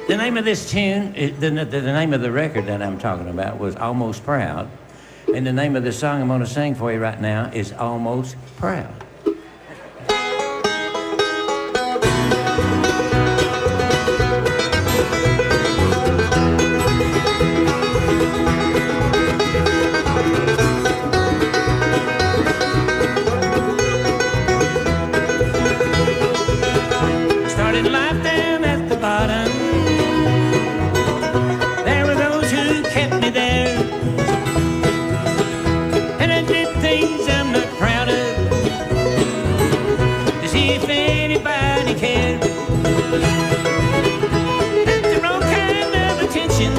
The name of this tune, the name of the record that I'm talking about was Almost Proud. And the name of the song I'm going to sing for you right now is Almost Proud. Started life down at the bottom. There were those who kept me there. And I did things I'm not proud of to see if anybody cared. Had the wrong kind of attention.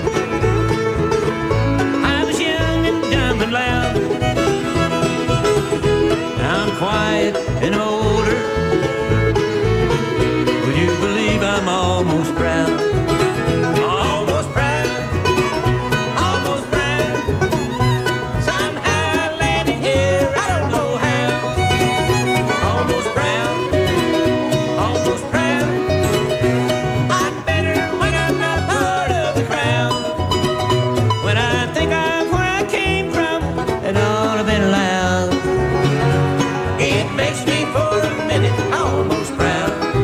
I was young and dumb and loud. Now I'm quiet and older. Would you believe I'm almost proud? Almost proud, almost proud. Somehow I landed here, I don't know how. Almost proud, almost proud. I'm better when I'm not part of the crowd. When I think of where I came from and all I've been allowed, it makes me for a minute almost proud.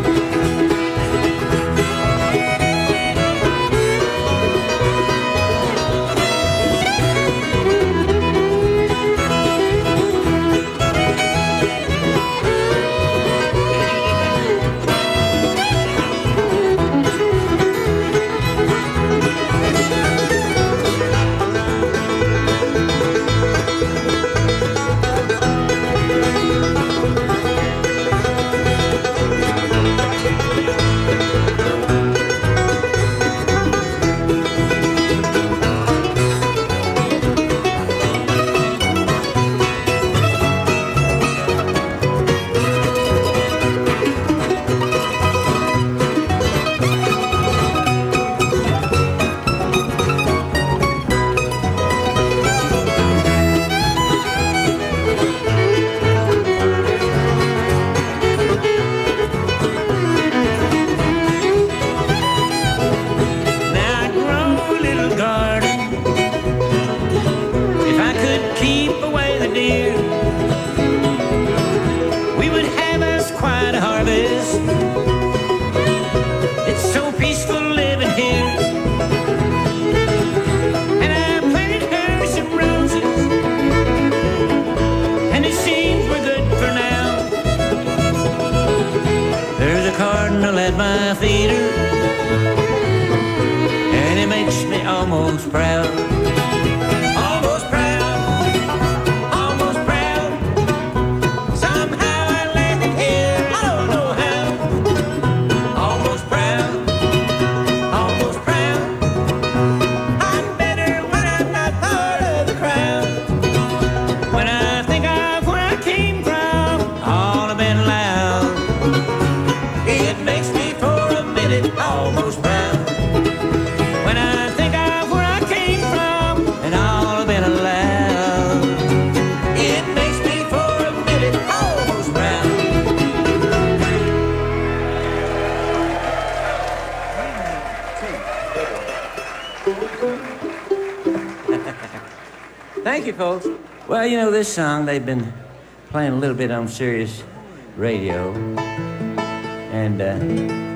At my theater, and it makes me almost proud. Almost proud, almost proud. Somehow I landed here, I don't know how. Almost proud, almost proud. I'm better when I'm not part of the crowd. When I think of where I came from, all I've been allowed, it makes me almost proud. When I think of where I came from and all I've been allowed, it makes me for a minute almost proud. Thank you, folks. Well, you know, this song they've been playing a little bit on Sirius Radio, and